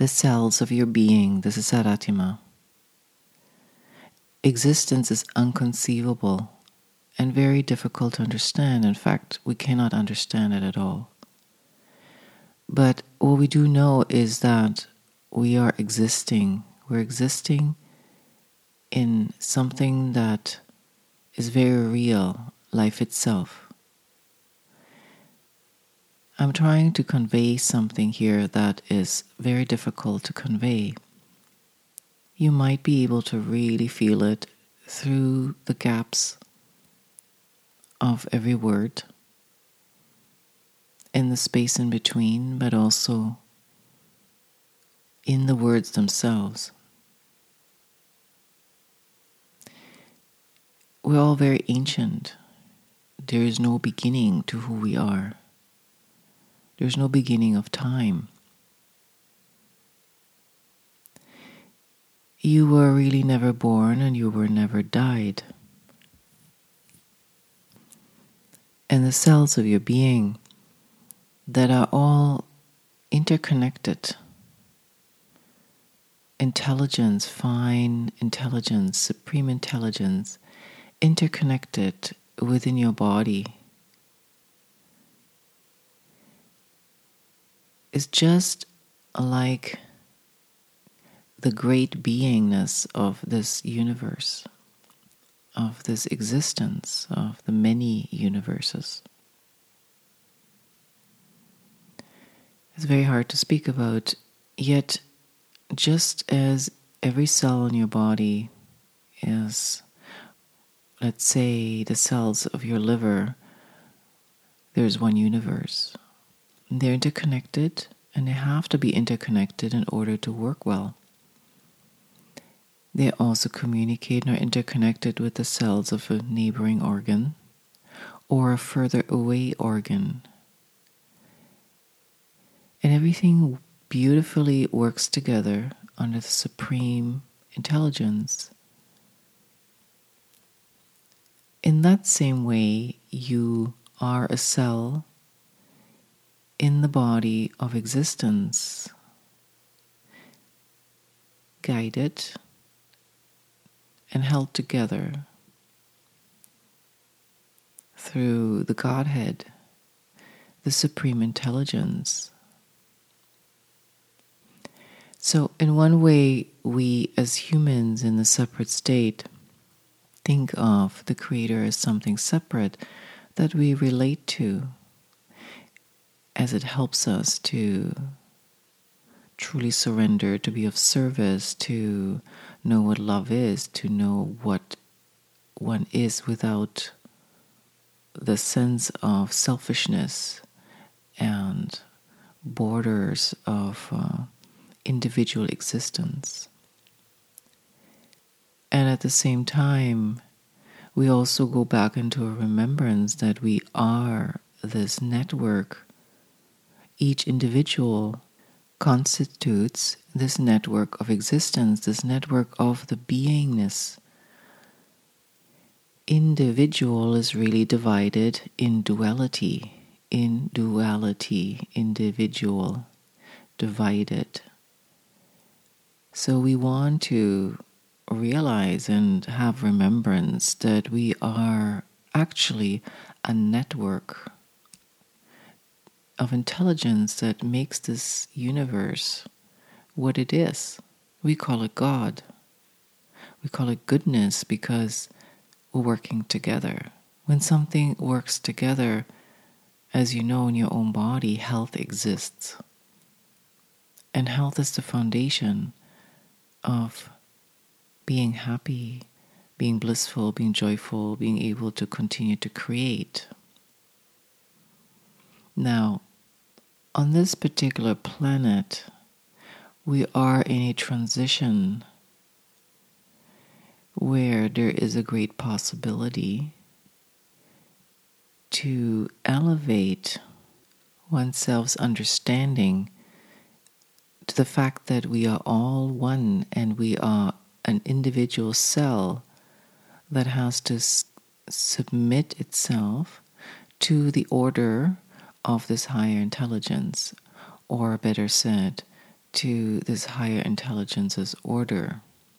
the cells of your being. This is Saratima. Existence is unconceivable and very difficult to understand. In fact, we cannot understand it at all. But what we do know is that we are existing. We're existing in something that is very real, life itself. I'm trying to convey something here that is very difficult to convey. You might be able to really feel it through the gaps of every word, in the space in between, but also in the words themselves. We're all very ancient. There is no beginning to who we are. There's no beginning of time. You were really never born and you were never died. And the cells of your being that are all interconnected, intelligence, fine intelligence, supreme intelligence, interconnected within your body, is just like the great beingness of this universe, of this existence, of the many universes. It's very hard to speak about, yet just as every cell in your body is, let's say, the cells of your liver, there's one universe. They're interconnected, and they have to be interconnected in order to work well. They also communicate and are interconnected with the cells of a neighboring organ or a further away organ. And everything beautifully works together under the supreme intelligence. In that same way, you are a cell in the body of existence, guided and held together through the Godhead, the supreme intelligence. So in one way, we as humans in the separate state think of the Creator as something separate that we relate to, as it helps us to truly surrender, to be of service, to know what love is, to know what one is without the sense of selfishness and borders of individual existence. And at the same time, we also go back into a remembrance that we are this network. Each individual constitutes this network of existence, this network of the beingness. Individual is really divided in duality, individual, divided. So we want to realize and have remembrance that we are actually a network of intelligence that makes this universe what it is. We call it God. We call it goodness because we're working together. When something works together, as you know in your own body, health exists. And health is the foundation of being happy, being blissful, being joyful, being able to continue to create. Now, on this particular planet, we are in a transition where there is a great possibility to elevate oneself's understanding to the fact that we are all one and we are an individual cell that has to submit itself to the order of this higher intelligence, or better said, to this higher intelligence's order.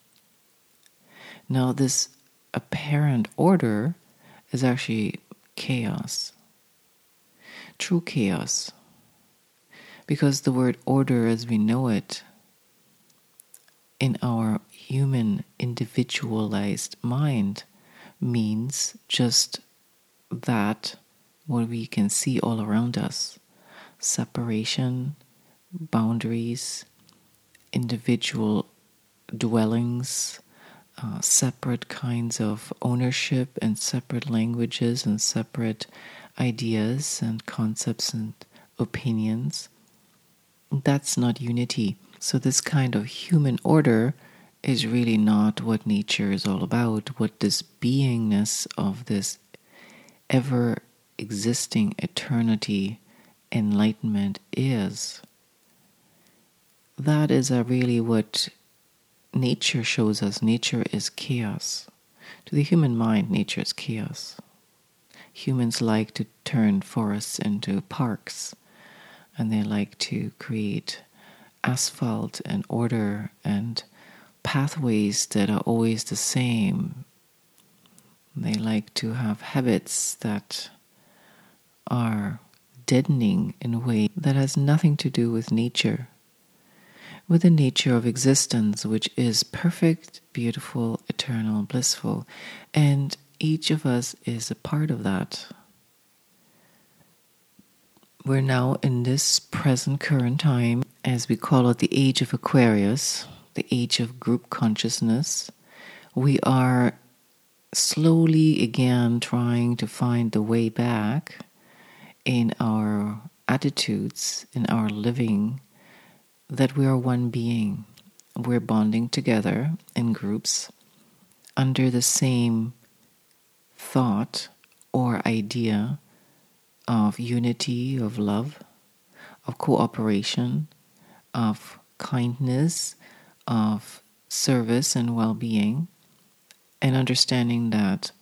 Now, this apparent order is actually chaos, true chaos, because the word order as we know it in our human individualized mind means just that what we can see all around us: separation, boundaries, individual dwellings, separate kinds of ownership and separate languages and separate ideas and concepts and opinions. That's not unity. So this kind of human order is really not what nature is all about, what this beingness of this ever existing eternity enlightenment is. That is really what nature shows us. Nature is chaos. To the human mind, nature is chaos. Humans like to turn forests into parks, and they like to create asphalt and order and pathways that are always the same. They like to have habits that are deadening in a way that has nothing to do with nature, with the nature of existence, which is perfect, beautiful, eternal, blissful, and each of us is a part of that. We're now in this present current time, as we call it, the age of Aquarius, the age of group consciousness. We are slowly again trying to find the way back in our attitudes, in our living, that we are one being. We're bonding together in groups under the same thought or idea of unity, of love, of cooperation, of kindness, of service and well-being, and understanding that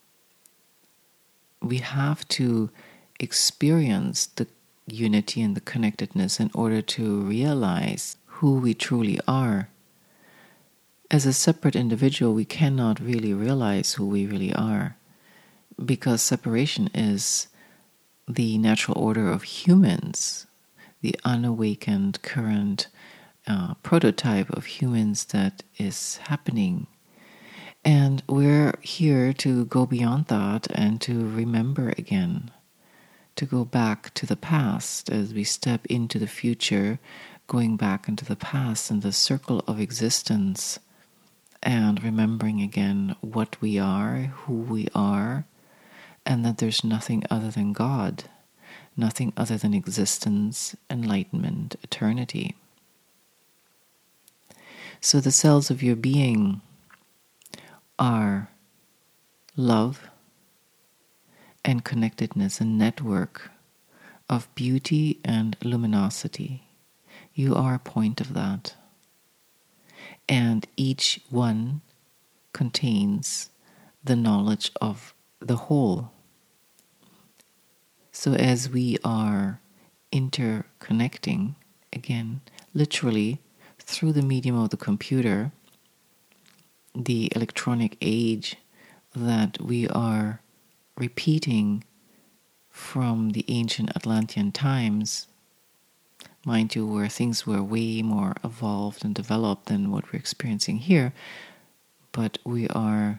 we have to experience the unity and the connectedness in order to realize who we truly are. As a separate individual, we cannot really realize who we really are, because separation is the natural order of humans, the unawakened current prototype of humans that is happening. And we're here to go beyond that and to remember again, to go back to the past as we step into the future, going back into the past and the circle of existence, and remembering again what we are, who we are, and that there's nothing other than God, nothing other than existence, enlightenment, eternity. So the cells of your being are love and connectedness, a network of beauty and luminosity. You are a point of that. And each one contains the knowledge of the whole. So as we are interconnecting, again, literally through the medium of the computer, the electronic age that we are repeating from the ancient Atlantean times, mind you, where things were way more evolved and developed than what we're experiencing here, but we are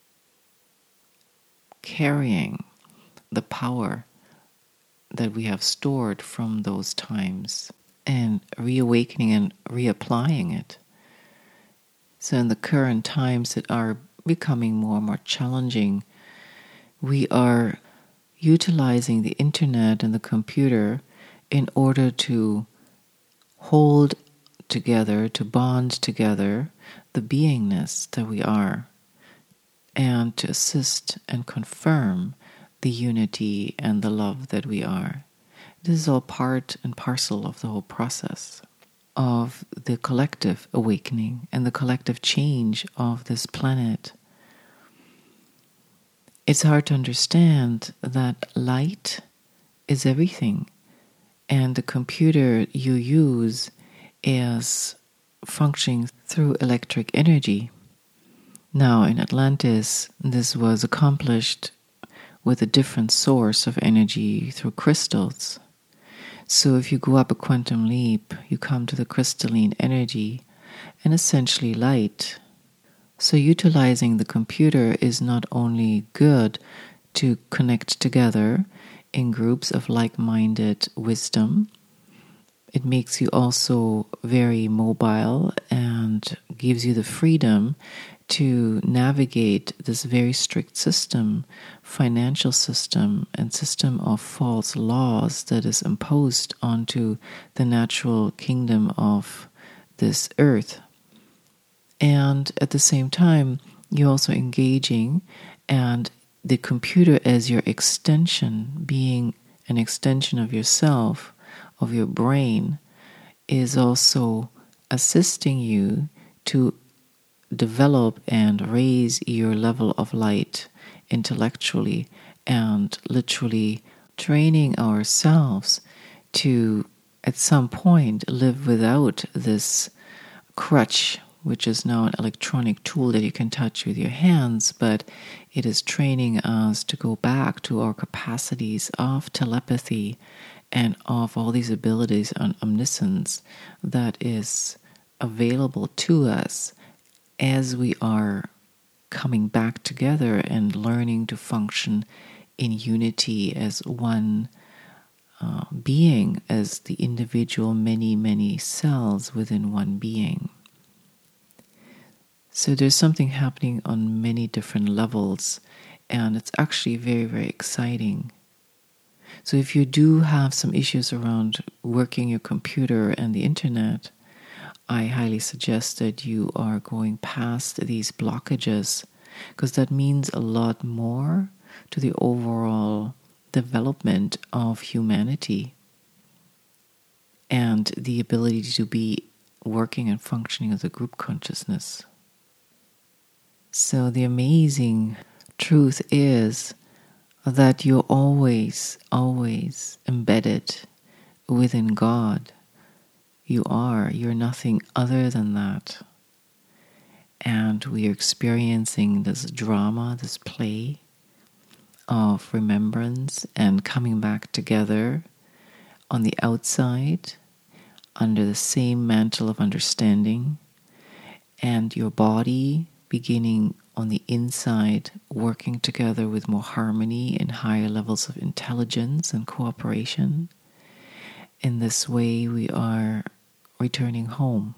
carrying the power that we have stored from those times and reawakening and reapplying it. So in the current times that are becoming more and more challenging, we are utilizing the internet and the computer in order to hold together, to bond together the beingness that we are, and to assist and confirm the unity and the love that we are. This is all part and parcel of the whole process of the collective awakening and the collective change of this planet. It's hard to understand that light is everything, and the computer you use is functioning through electric energy. Now, in Atlantis, this was accomplished with a different source of energy through crystals. So if you go up a quantum leap, you come to the crystalline energy and essentially light. So utilizing the computer is not only good to connect together in groups of like-minded wisdom, it makes you also very mobile and gives you the freedom to navigate this very strict system, financial system, and system of false laws that is imposed onto the natural kingdom of this earth. And at the same time, you're also engaging, and the computer as your extension, being an extension of yourself, of your brain, is also assisting you to develop and raise your level of light intellectually, and literally training ourselves to at some point live without this crutch, which is now an electronic tool that you can touch with your hands, but it is training us to go back to our capacities of telepathy and of all these abilities and omniscience that is available to us as we are coming back together and learning to function in unity as one being, as the individual many cells within one being. So there's something happening on many different levels, and it's actually very exciting. So if you do have some issues around working your computer and the internet, I highly suggest that you are going past these blockages, because that means a lot more to the overall development of humanity and the ability to be working and functioning as a group consciousness. So the amazing truth is that you're always embedded within God. You're nothing other than that. And we are experiencing this drama, this play of remembrance and coming back together on the outside under the same mantle of understanding, and your body beginning on the inside working together with more harmony and higher levels of intelligence and cooperation. In this way, we are returning home.